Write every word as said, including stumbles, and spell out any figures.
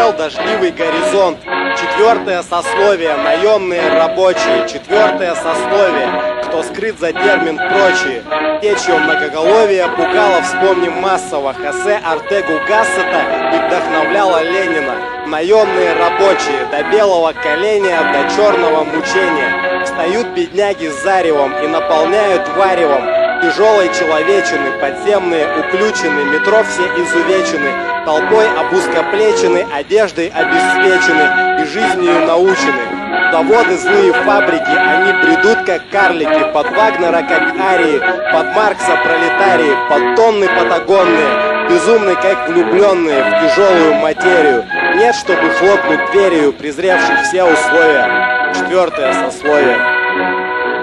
Серел дождливый горизонт. Четвертое сословие, наемные рабочие. Четвертое сословие, кто скрыт за термин прочие. Те, чье многоголовие пугало, вспомним массово Хосе Ортегу Гассета и вдохновляло Ленина. Наемные рабочие, до белого коленя, до черного мучения. Встают бедняги с заревом и наполняют варевом тяжелой человечины, подземные уключены, метро все изувечены, толпой обузкоплечены, одеждой обесцвечены и жизнью научены. Заводы, злые фабрики, они бредут как карлики, под Вагнера как арии, под Маркса пролетарии, под тонны патагонные, безумны как влюбленные в тяжелую материю. Нет, чтобы хлопнуть дверью, презревших все условия. Четвертое сословие.